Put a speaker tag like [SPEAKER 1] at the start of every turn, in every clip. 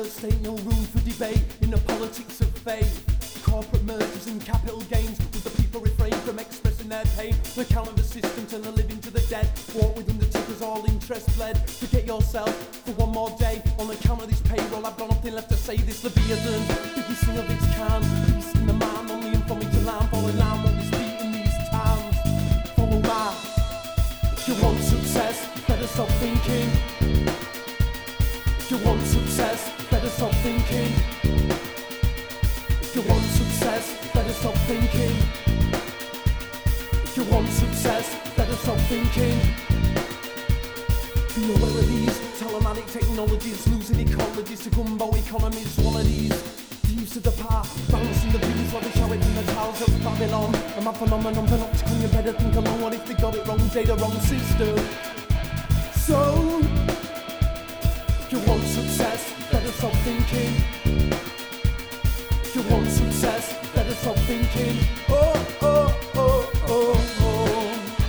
[SPEAKER 1] state, no room for debate in the politics of fate. Corporate mergers and capital gains, with the people refrain from expressing their pain. The count of the system turn the living to the dead. Walk with undertakers, all interest bled. Forget yourself for one more day. On account of this payroll, I've got nothing left to say. This Leviathan, biggest thing of its kind. Beast in the mind, only in from me to land. Fall in line, what is beat in these times. Follow my. If you want success, better stop thinking. If you want success, better stop thinking. If you want success, better stop thinking. If you want success, better stop thinking. Be aware of these telematic technologies, losing ecologies to gumbo economies. One of these thieves to the past, balancing the views, lavish how it in the towers of Babylon. A mad phenomenon, panopticon, you better think along. What if they got it wrong, they the wrong system? So, if you want success, better stop thinking. If you want success, better stop thinking. Oh, oh, oh, oh, oh.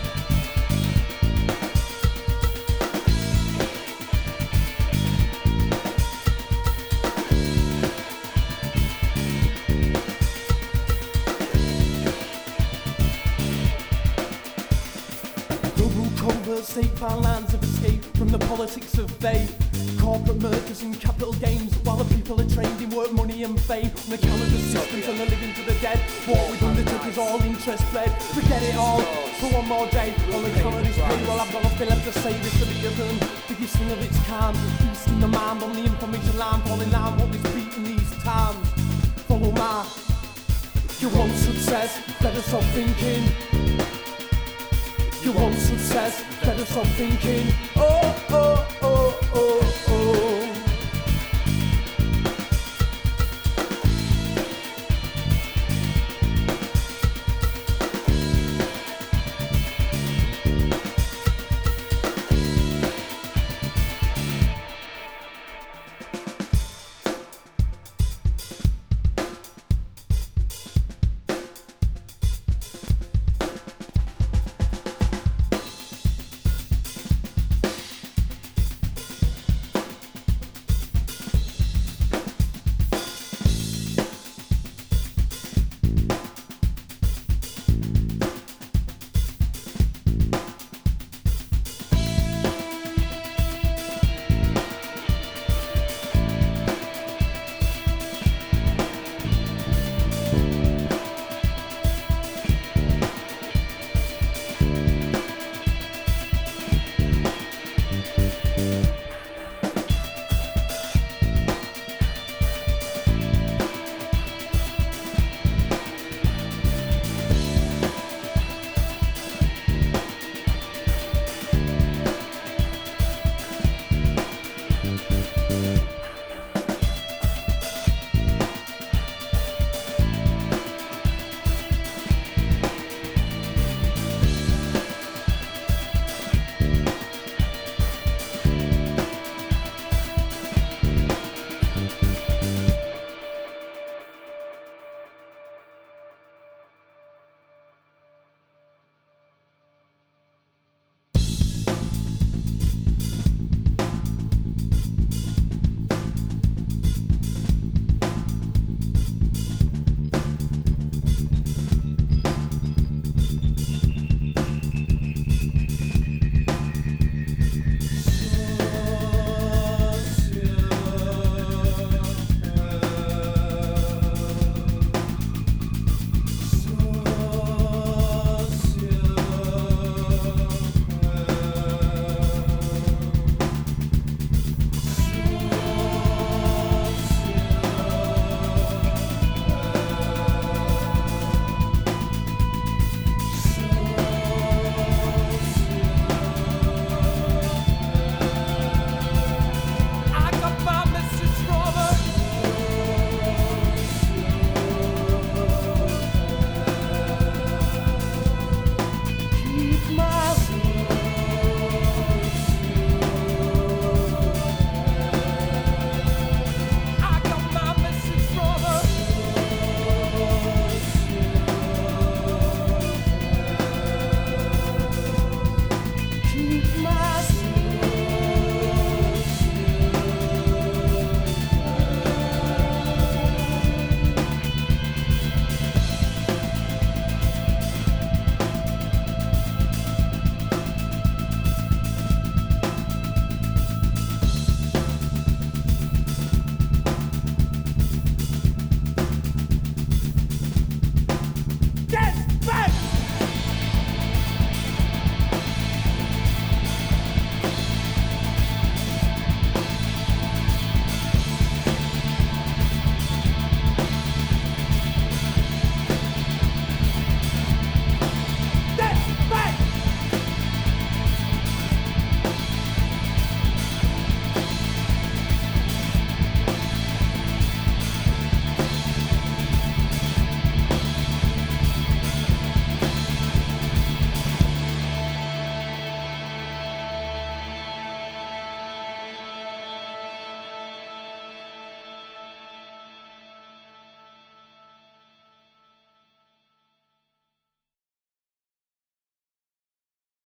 [SPEAKER 1] Global covert state bound lands of escape from the politics of faith. Corporate mergers and capital gains, while the people are trained in work, money and fame. On account of the systems and the living to the dead. War with undertakers, all interest fled. Forget it all for one more day. On account of this payroll, I've got nothing left to say. This Leviathan, biggest thing of its kind. Beast in the mind, on the information line. Fall in line, what is beating these times. Follow my. If you want success, better stop thinking. If you want success, better stop thinking.